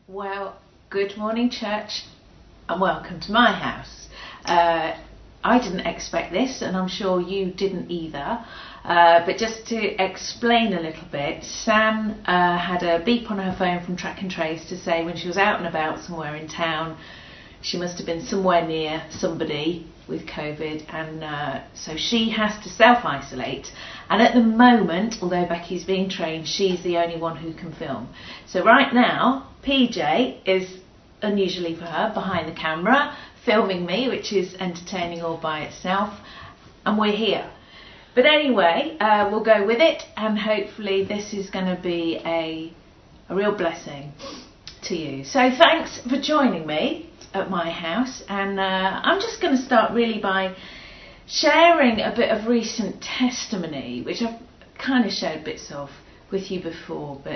Well, good morning, church, and welcome to my house. I didn't expect this, and I'm sure you didn't either. But just to explain a little bit, Sam had a beep on her phone from Track and Trace to say when she was out and about somewhere in town, she must have been somewhere near somebody with COVID, and so she has to self-isolate. And at the moment, although Becky's being trained, she's the only one who can film. So right now, PJ is, unusually for her, behind the camera, filming me, which is entertaining all by itself, and we're here. But anyway, we'll go with it, and hopefully this is going to be a real blessing to you. So thanks for joining me at my house, and I'm just going to start really by sharing a bit of recent testimony, which I've kind of shared bits of with you before, but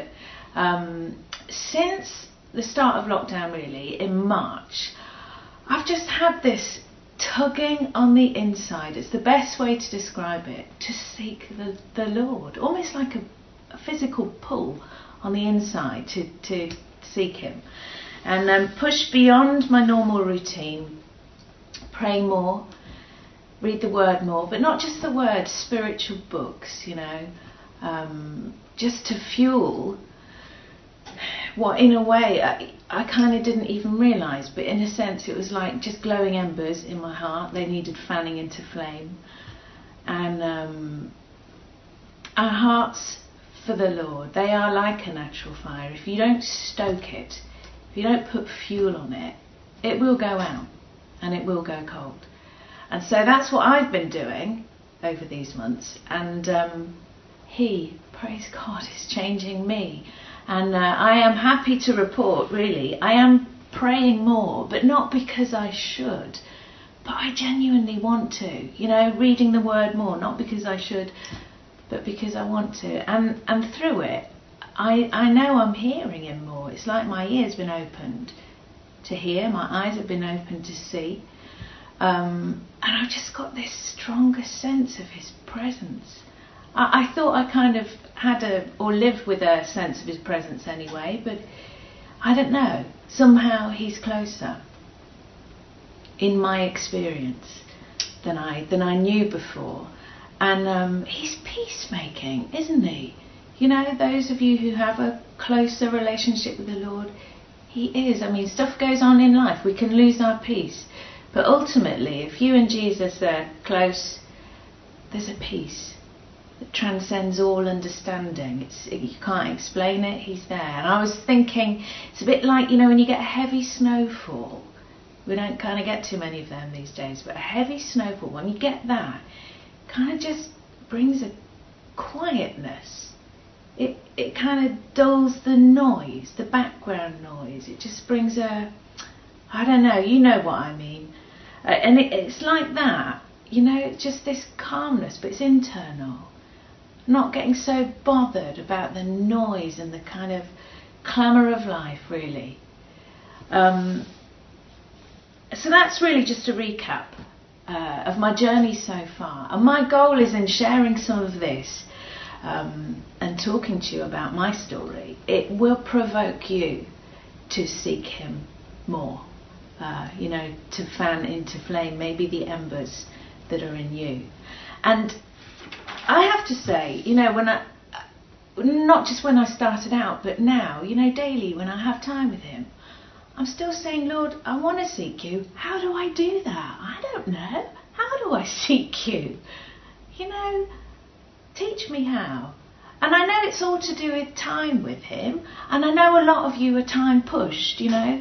since the start of lockdown, really, in March, I've just had this tugging on the inside. It's the best way to describe it, to seek the Lord, almost like a physical pull on the inside to seek Him, and push beyond my normal routine, pray more, read the Word more, but not just the Word, spiritual books, just to fuel what in a way I kind of didn't even realise, but in a sense it was like just glowing embers in my heart. They needed fanning into flame. And our hearts for the Lord, they are like a natural fire. If you don't stoke it, if you don't put fuel on it, it will go out and it will go cold. And so that's what I've been doing over these months, and He, praise God, is changing me. And I am happy to report, really, I am praying more, but not because I should, but I genuinely want to. Reading the Word more, not because I should, but because I want to. And through it, I know I'm hearing Him more. It's like my ears been opened to hear, my eyes have been opened to see. And I've just got this stronger sense of His presence. I thought I kind of had or lived with a sense of His presence anyway, but I don't know. Somehow He's closer, in my experience, than I knew before. And He's peacemaking, isn't He? Those of you who have a closer relationship with the Lord, He is. I mean, stuff goes on in life. We can lose our peace. But ultimately, if you and Jesus are close, there's a peace that transcends all understanding. You can't explain it, He's there. And I was thinking, it's a bit like, when you get a heavy snowfall. We don't kind of get too many of them these days, but a heavy snowfall, when you get that, kind of just brings a quietness. It kind of dulls the noise, the background noise. It just brings I don't know, you know what I mean. And it's like that, just this calmness, but it's internal. Not getting so bothered about the noise and the kind of clamour of life, really. So that's really just a recap of my journey so far. And my goal is, in sharing some of this and talking to you about my story, it will provoke you to seek Him more. To fan into flame maybe the embers that are in you. And I have to say, not just when I started out, but now, daily when I have time with Him, I'm still saying, Lord, I want to seek You. How do I do that? I don't know. How do I seek You? Teach me how. And I know it's all to do with time with Him, and I know a lot of you are time pushed,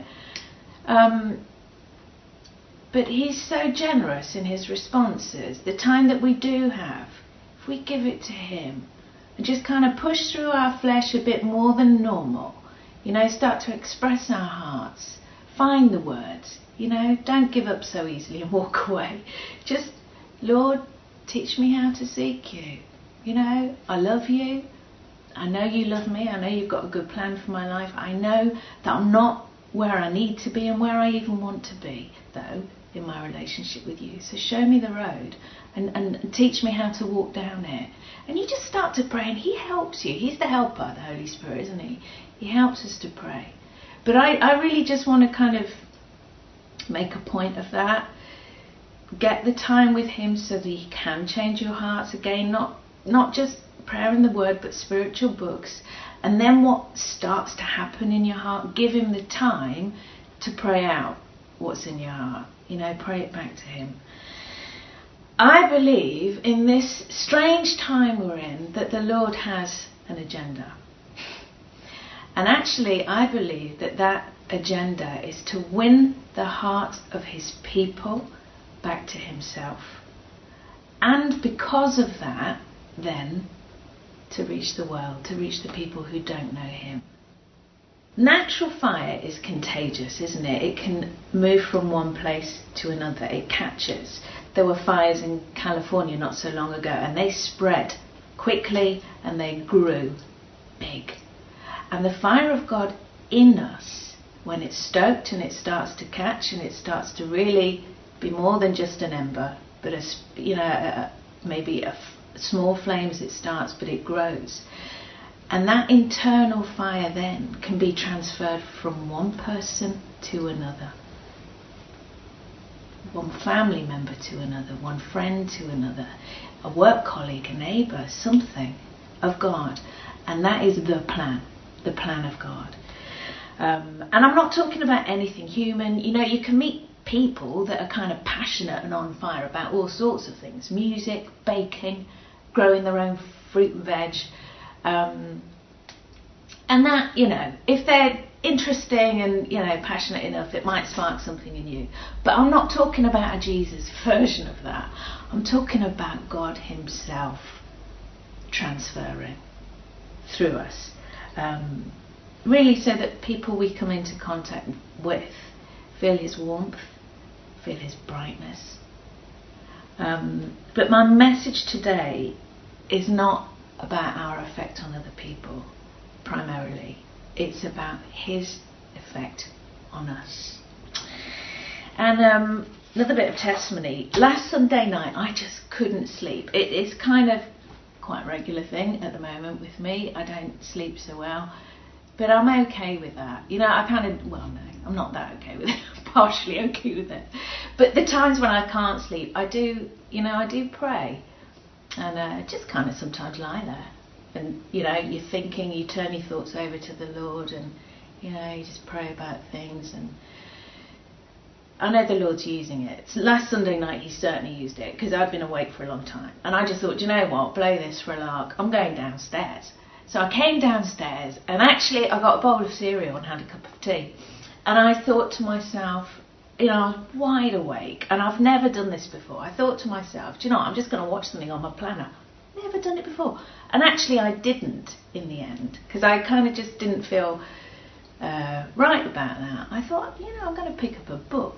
but He's so generous in His responses. The time that we do have, if we give it to Him and just kind of push through our flesh a bit more than normal, start to express our hearts, find the words, don't give up so easily and walk away. Just, Lord, teach me how to seek You. I love You. I know You love me. I know You've got a good plan for my life. I know that I'm not where I need to be and where I even want to be, though, in my relationship with You. So show me the road and teach me how to walk down it. And you just start to pray, and He helps you. He's the helper, the Holy Spirit, isn't He? He helps us to pray. But I really just want to kind of make a point of that. Get the time with him so that he can change your hearts again, not just prayer and the word, but spiritual books. And then what starts to happen in your heart, give him the time to pray out what's in your heart. Pray it back to him. I believe in this strange time we're in that the Lord has an agenda. And actually, I believe that agenda is to win the hearts of his people back to himself. And because of that, then, to reach the world, to reach the people who don't know him. Natural fire is contagious, isn't it? It can move from one place to another. It catches. There were fires in California not so long ago, and they spread quickly and they grew big. And the fire of God in us, when it's stoked and it starts to catch and it starts to really be more than just an ember, but maybe a small flame as it starts, but it grows. And that internal fire then can be transferred from one person to another, one family member to another, one friend to another, a work colleague, a neighbour, something of God. And that is the plan of God. And I'm not talking about anything human. You can meet people that are kind of passionate and on fire about all sorts of things: music, baking, growing their own fruit and veg. And that, if they're interesting and, passionate enough, it might spark something in you. But I'm not talking about a Jesus version of that. I'm talking about God himself transferring through us. Really so that people we come into contact with feel his warmth, feel his brightness. But my message today is not about our effect on other people, primarily. It's about his effect on us. And another bit of testimony. Last Sunday night, I just couldn't sleep. It is kind of quite a regular thing at the moment with me. I don't sleep so well. But I'm okay with that. No, I'm not that okay with it. I'm partially okay with it. But the times when I can't sleep, I do pray. And just kind of sometimes lie there. And, you're thinking, you turn your thoughts over to the Lord and, you just pray about things. And I know the Lord's using it. Last Sunday night, he certainly used it because I'd been awake for a long time. And I just thought, you know what, blow this for a lark. I'm going downstairs. So I came downstairs and actually I got a bowl of cereal and had a cup of tea. And I thought to myself, I was wide awake and I've never done this before. I thought to myself, do you know what, I'm just going to watch something on my planner. Never done it before. And actually I didn't in the end because I kind of just didn't feel right about that. I thought, I'm going to pick up a book.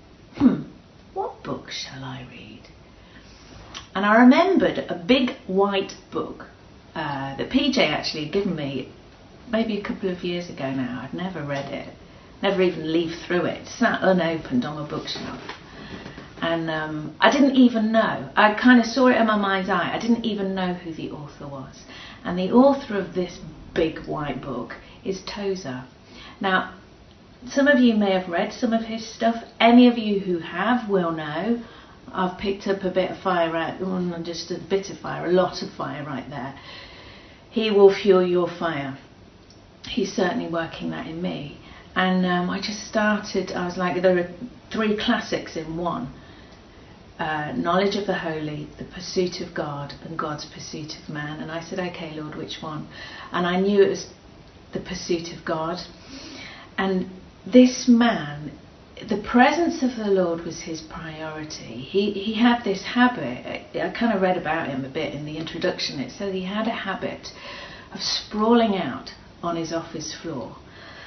What book shall I read? And I remembered a big white book that PJ actually had given me maybe a couple of years ago now. I'd never read it, never even leafed through it, sat unopened on my bookshelf. And I didn't even know. I kind of saw it in my mind's eye. I didn't even know who the author was. And the author of this big white book is Tozer. Now, some of you may have read some of his stuff. Any of you who have will know. I've picked up a bit of fire out, not just a bit of fire, a lot of fire right there. He will fuel your fire. He's certainly working that in me. And I just started, I was like, there are 3 classics in one. Knowledge of the Holy, the Pursuit of God, and God's Pursuit of Man. And I said, okay, Lord, which one? And I knew it was the Pursuit of God. And this man, the presence of the Lord was his priority. He had this habit, I kind of read about him a bit in the introduction. It said he had a habit of sprawling out on his office floor,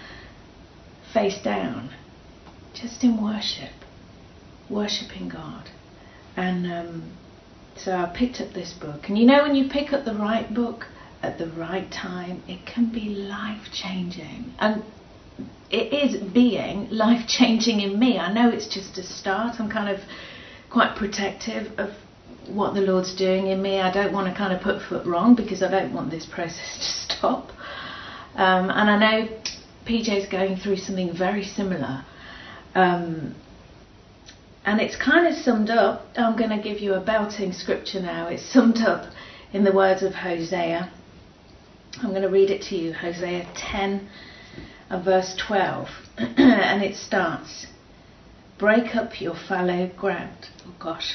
face down, just in worship, worshipping God. And so I picked up this book. And when you pick up the right book at the right time, it can be life-changing. And it is being life-changing in me. I know it's just a start. I'm kind of quite protective of what the Lord's doing in me. I don't want to kind of put foot wrong because I don't want this process to stop. And I know PJ's going through something very similar. And it's kind of summed up. I'm going to give you a belting scripture now. It's summed up in the words of Hosea. I'm going to read it to you. Hosea 10 and verse 12. And it starts, break up your fallow ground. Oh gosh.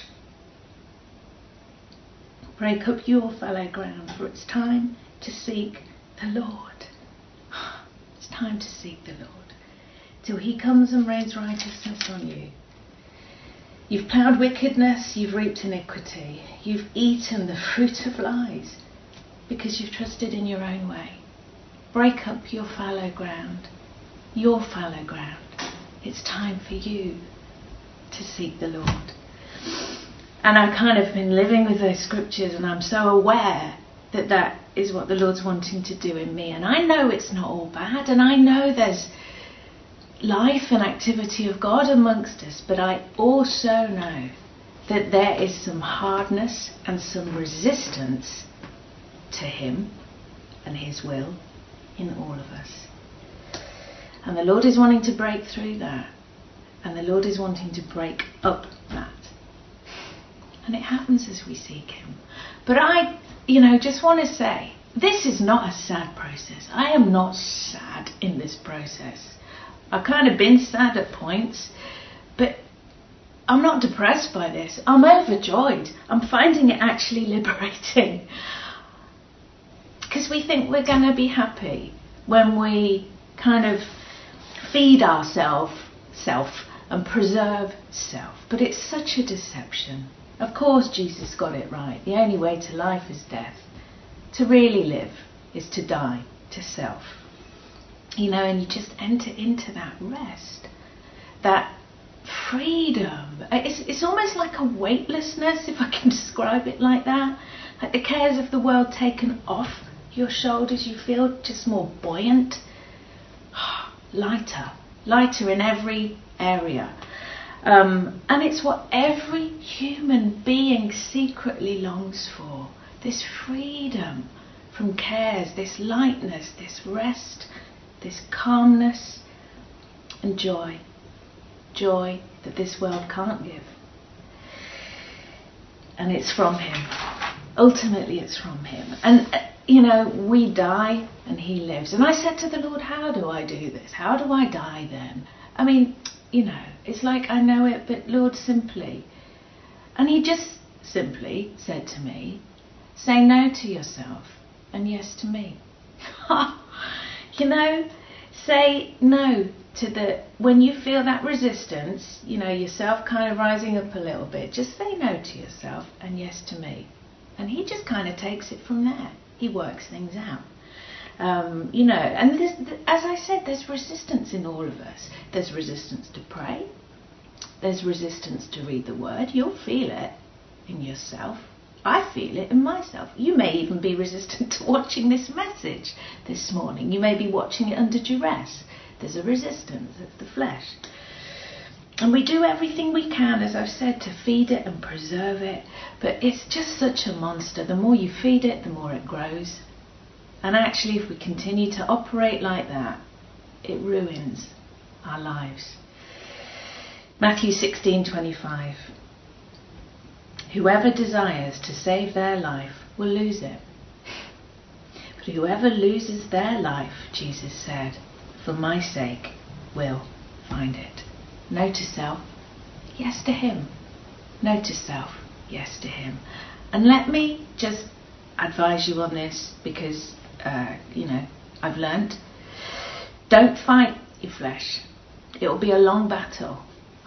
Break up your fallow ground, for it's time to seek the Lord. It's time to seek the Lord, till he comes and rains righteousness on you. You've ploughed wickedness, you've reaped iniquity. You've eaten the fruit of lies, because you've trusted in your own way. Break up your fallow ground. Your fallow ground. It's time for you to seek the Lord. And I've kind of been living with those scriptures, and I'm so aware that that is what the Lord's wanting to do in me. And I know it's not all bad, and I know there's life and activity of God amongst us, but I also know that there is some hardness and some resistance to him and his will in all of us. And the Lord is wanting to break through that, and the Lord is wanting to break up that. And it happens as we seek him. But I, just want to say, this is not a sad process. I am not sad in this process. I've kind of been sad at points, but I'm not depressed by this. I'm overjoyed. I'm finding it actually liberating. Because we think we're going to be happy when we kind of feed ourselves, self, and preserve self. But it's such a deception. Of course Jesus got it right. The only way to life is death. To really live is to die to self. And you just enter into that rest, that freedom. It's almost like a weightlessness, if I can describe it like that. Like the cares of the world taken off your shoulders. You feel just more buoyant, lighter in every area. And it's what every human being secretly longs for. This freedom from cares, this lightness, this rest, this calmness and joy. Joy that this world can't give. And it's from him. Ultimately it's from him. And, we die and he lives. And I said to the Lord, how do I do this? How do I die then? I mean, it's like I know it, but Lord, simply. And he just simply said to me, say no to yourself and yes to me. Say no to when you feel that resistance, yourself kind of rising up a little bit, just say no to yourself and yes to me. And he just kind of takes it from there. He works things out. And as I said, there's resistance in all of us. There's resistance to pray. There's resistance to read the word. You'll feel it in yourself. I feel it in myself. You may even be resistant to watching this message this morning. You may be watching it under duress. There's a resistance of the flesh. And we do everything we can, as I've said, to feed it and preserve it. But it's just such a monster. The more you feed it, the more it grows. And actually, if we continue to operate like that, it ruins our lives. Matthew 16:25. Whoever desires to save their life will lose it. But whoever loses their life, Jesus said, for my sake, will find it. No to self, yes to him. No to self, yes to him. And let me just advise you on this, because I've learnt. Don't fight your flesh. It will be a long battle.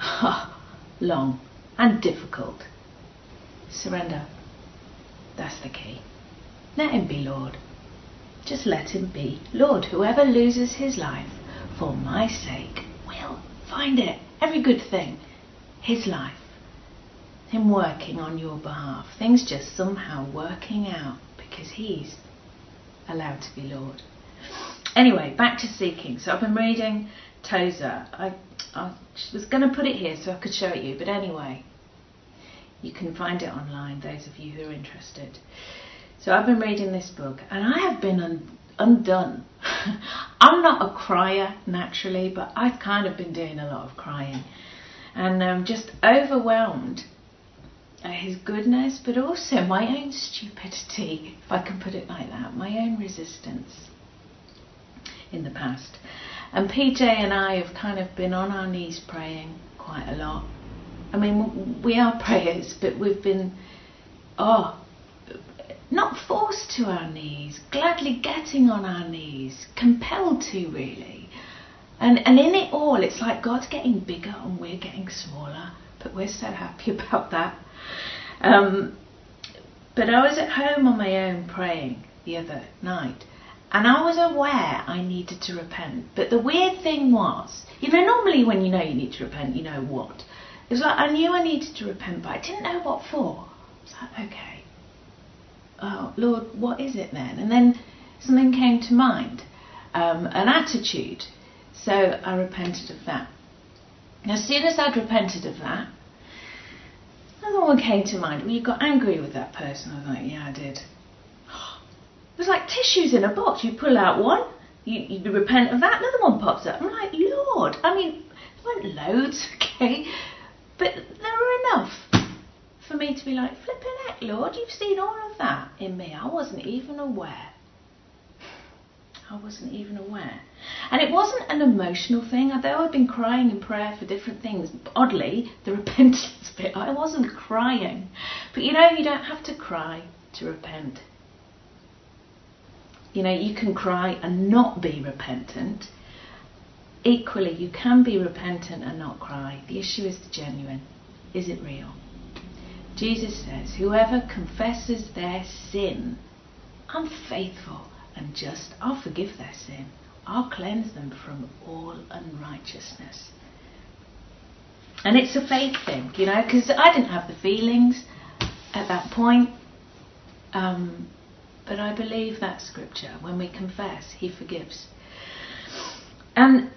Long and difficult. Surrender. That's the key. Let him be Lord. Just let him be Lord. Whoever loses his life for my sake will find it. Every good thing. His life. Him working on your behalf. Things just somehow working out because he's allowed to be Lord. Anyway, back to seeking. So I've been reading Tozer. I was going to put it here so I could show it you, but anyway, you can find it online, those of you who are interested. So I've been reading this book, and I have been undone. I'm not a crier naturally, but I've kind of been doing a lot of crying. And I'm just overwhelmed at his goodness, but also my own stupidity, if I can put it like that, my own resistance in the past. And PJ and I have kind of been on our knees praying quite a lot. I mean, we are prayers, but we've been, not forced to our knees, gladly getting on our knees, compelled to really. And in it all, it's like God's getting bigger and we're getting smaller, but we're so happy about that. But I was at home on my own praying the other night, and I was aware I needed to repent. But the weird thing was, normally when you know you need to repent, you know what. It was like I knew I needed to repent, but I didn't know what for. I was like, okay, oh Lord, what is it then? And then something came to mind, an attitude. So I repented of that. And as soon as I'd repented of that, another one came to mind. Well, you got angry with that person. I was like, yeah, I did. It was like tissues in a box. You pull out one, you repent of that, another one pops up. I'm like, Lord. I mean, there weren't loads, okay? But there were enough for me to be like, flipping heck, Lord, you've seen all of that in me. I wasn't even aware. And it wasn't an emotional thing. Although I'd been crying in prayer for different things, oddly, the repentance bit, I wasn't crying. But you don't have to cry to repent. You can cry and not be repentant. Equally, you can be repentant and not cry. The issue is the genuine. Is it real? Jesus says, whoever confesses their sin, I'm faithful and just, I'll forgive their sin. I'll cleanse them from all unrighteousness. And it's a faith thing, because I didn't have the feelings at that point. But I believe that scripture. When we confess, he forgives. And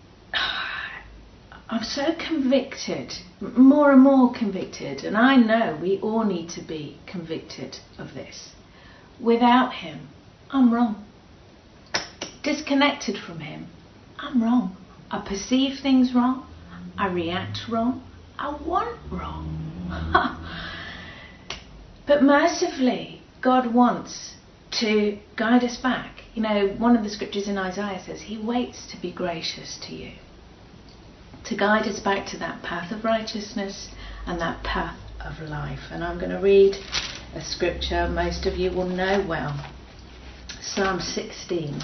I'm so convicted, more and more convicted, and I know we all need to be convicted of this. Without him, I'm wrong. Disconnected from him, I'm wrong. I perceive things wrong. I react wrong. I want wrong. But mercifully, God wants to guide us back. One of the scriptures in Isaiah says he waits to be gracious to you, to guide us back to that path of righteousness and that path of life. And I'm going to read a scripture most of you will know well. Psalm 16.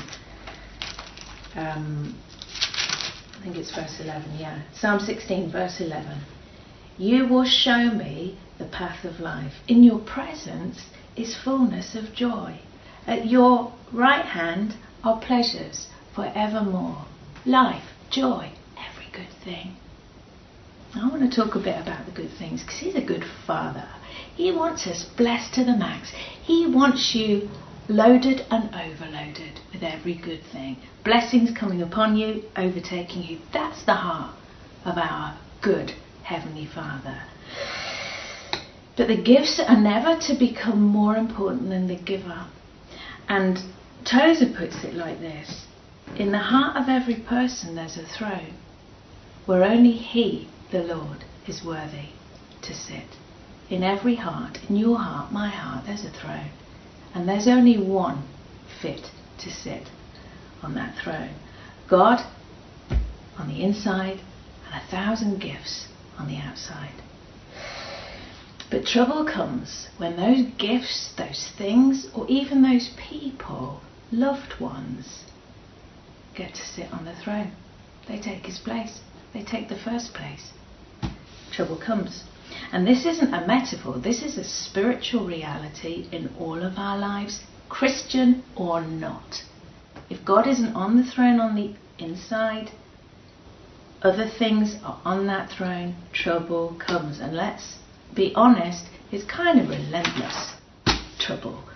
I think it's verse 11, yeah. Psalm 16, verse 11. You will show me the path of life. In your presence is fullness of joy. At your right hand are pleasures forevermore. Life, joy, every good thing. I want to talk a bit about the good things, because he's a good father. He wants us blessed to the max. He wants you loaded and overloaded with every good thing. Blessings coming upon you, overtaking you. That's the heart of our good Heavenly Father. But the gifts are never to become more important than the giver. And Tozer puts it like this. In the heart of every person there's a throne, where only he, the Lord, is worthy to sit. In every heart, in your heart, my heart, there's a throne. And there's only one fit to sit on that throne. God on the inside and 1,000 gifts on the outside. But trouble comes when those gifts, those things, or even those people, loved ones, get to sit on the throne. They take his place. They take the first place. Trouble comes. And this isn't a metaphor. This is a spiritual reality in all of our lives, Christian or not. If God isn't on the throne on the inside, other things are on that throne, trouble comes. And let's be honest, it's kind of relentless trouble.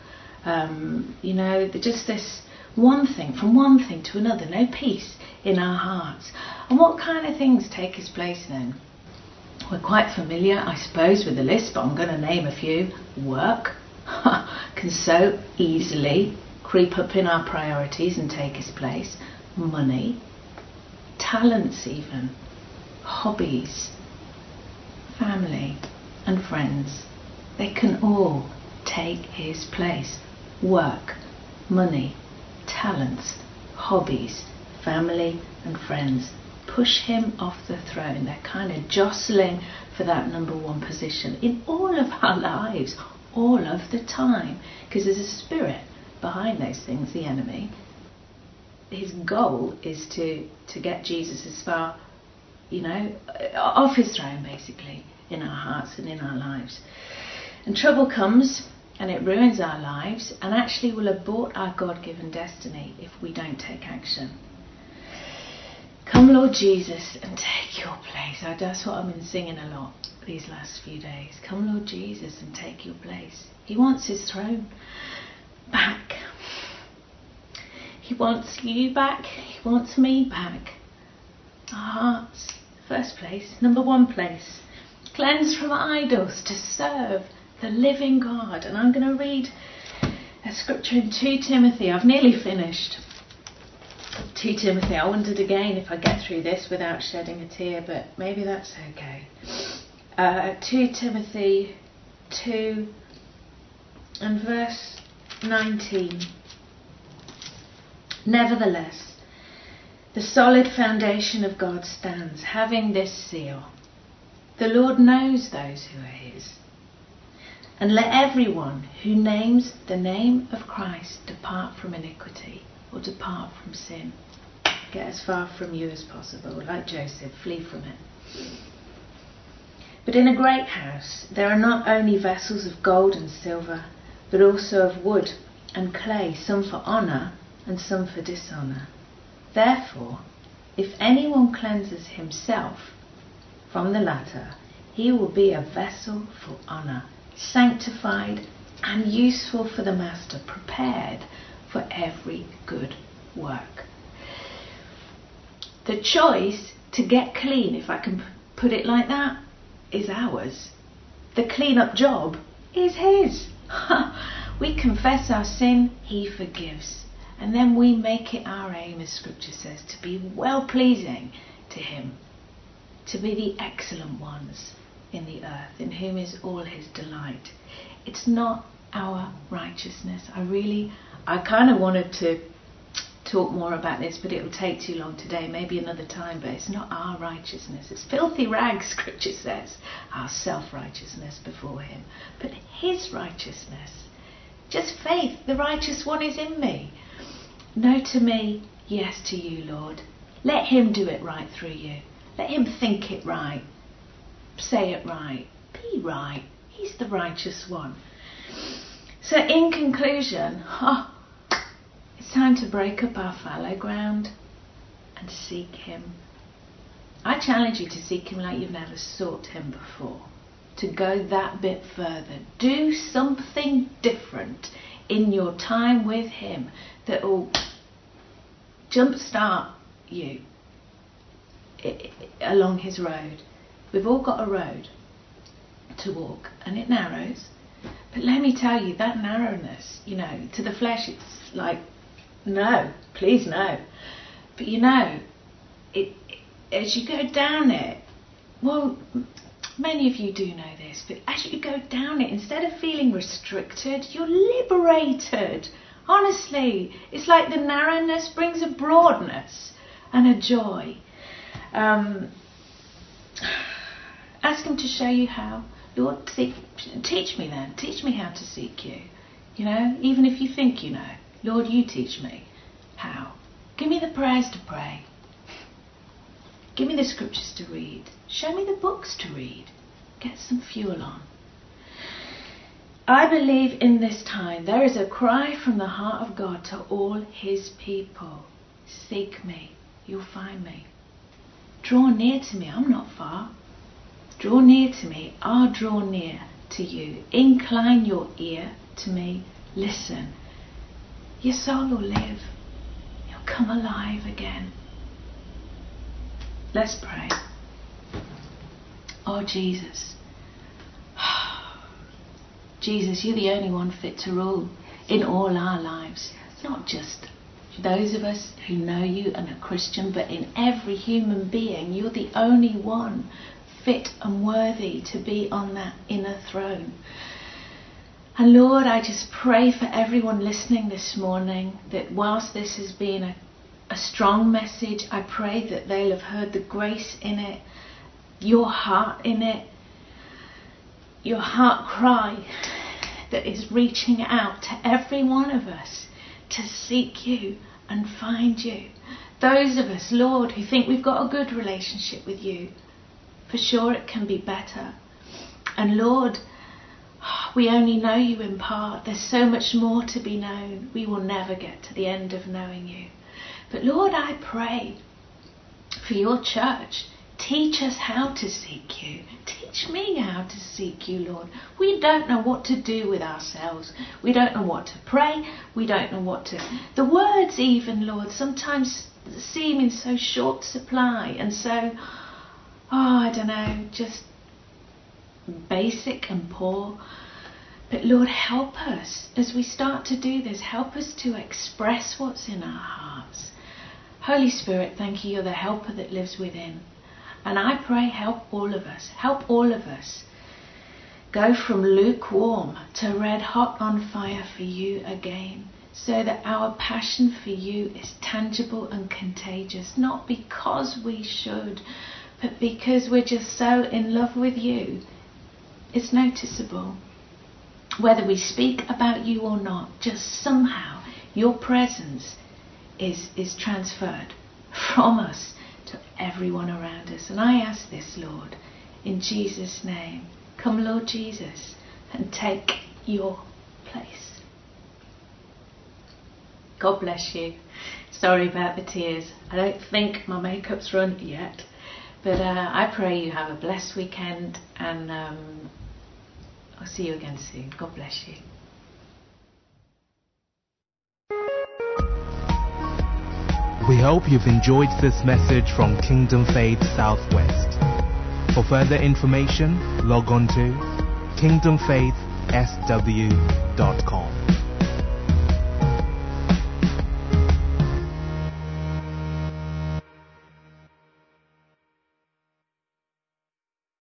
Just this one thing, from one thing to another, no peace in our hearts. And what kind of things take its place then? We're quite familiar, I suppose, with the list, but I'm going to name a few. Work can so easily creep up in our priorities and take his place. Money, talents even, hobbies, family and friends. They can all take his place. Work, money, talents, hobbies, family and friends. Push him off the throne. They're kind of jostling for that number one position in all of our lives, all of the time. Because there's a spirit behind those things, the enemy. His goal is to get Jesus as far, off his throne, basically, in our hearts and in our lives. And trouble comes and it ruins our lives and actually will abort our God-given destiny if we don't take action. Come, Lord Jesus, and take your place. That's what I've been singing a lot these last few days. Come, Lord Jesus, and take your place. He wants his throne back. He wants you back. He wants me back. Our hearts, first place, number one place. Cleansed from idols to serve the living God. And I'm going to read a scripture in 2 Timothy. I've nearly finished 2 Timothy. I wondered again if I get through this without shedding a tear, but maybe that's okay. 2 Timothy 2 and verse 19. Nevertheless, the solid foundation of God stands, having this seal. The Lord knows those who are his. And let everyone who names the name of Christ depart from iniquity, or depart from sin. Get as far from you as possible. Like Joseph, flee from it. But in a great house there are not only vessels of gold and silver, but also of wood and clay, some for honour and some for dishonour. Therefore, if anyone cleanses himself from the latter, he will be a vessel for honour, sanctified and useful for the master, prepared for every good work. The choice to get clean, if I can put it like that, is ours. The clean-up job is his. We confess our sin, he forgives. And then we make it our aim, as scripture says, to be well-pleasing to him, to be the excellent ones in the earth, in whom is all his delight. It's not our righteousness. I kind of wanted to talk more about this, but it will take too long today, maybe another time. But it's not our righteousness. It's filthy rags, scripture says, our self-righteousness before him. But his righteousness, just faith, the righteous one is in me. No to me, yes to you, Lord. Let him do it right through you. Let him think it right. Say it right. Be right. He's the righteous one. So in conclusion, it's time to break up our fallow ground and seek him. I challenge you to seek him like you've never sought him before. To go that bit further. Do something different in your time with him that will jumpstart you along his road. We've all got a road to walk, and it narrows. But let me tell you, that narrowness, to the flesh, it's like, no, please no. But it as you go down it, well, many of you do know this, but as you go down it, instead of feeling restricted, you're liberated. Honestly, it's like the narrowness brings a broadness and a joy. Ask him to show you how. Lord, teach me then. Teach me how to seek you. Even if you think you know. Lord, you teach me how. Give me the prayers to pray. Give me the scriptures to read. Show me the books to read. Get some fuel on. I believe in this time there is a cry from the heart of God to all his people. Seek me. You'll find me. Draw near to me. I'm not far. Draw near to me. I'll draw near to you. Incline your ear to me. Listen. Your soul will live. You'll come alive again. Let's pray. Oh, Jesus. Jesus, you're the only one fit to rule in all our lives. not just those of us who know you and are Christian, but in every human being. You're the only one fit and worthy to be on that inner throne. And Lord, I just pray for everyone listening this morning that whilst this has been a strong message, I pray that they'll have heard the grace in it, your heart in it, your heart cry that is reaching out to every one of us to seek you and find you. Those of us, Lord, who think we've got a good relationship with you, for sure it can be better. And Lord, we only know you in part. There's so much more to be known. We will never get to the end of knowing you. But Lord, I pray for your church. Teach us how to seek you. Teach me how to seek you, Lord. We don't know what to do with ourselves. We don't know what to pray. We don't know what to... The words even, Lord, sometimes seem in so short supply and so, I don't know, just basic and poor. But Lord, help us as we start to do this. Help us to express what's in our hearts. Holy Spirit, thank you. You're the helper that lives within. And I pray, help all of us. Help all of us go from lukewarm to red hot on fire for you again, so that our passion for you is tangible and contagious, not because we should, but because we're just so in love with you. It's noticeable. Whether we speak about you or not, just somehow your presence is transferred from us to everyone around us. And I ask this, Lord, in Jesus' name. Come, Lord Jesus, and take your place. God bless you. Sorry about the tears. I don't think my makeup's run yet. But I pray you have a blessed weekend, and I'll see you again soon. God bless you. We hope you've enjoyed this message from Kingdom Faith Southwest. For further information, log on to kingdomfaithsw.com.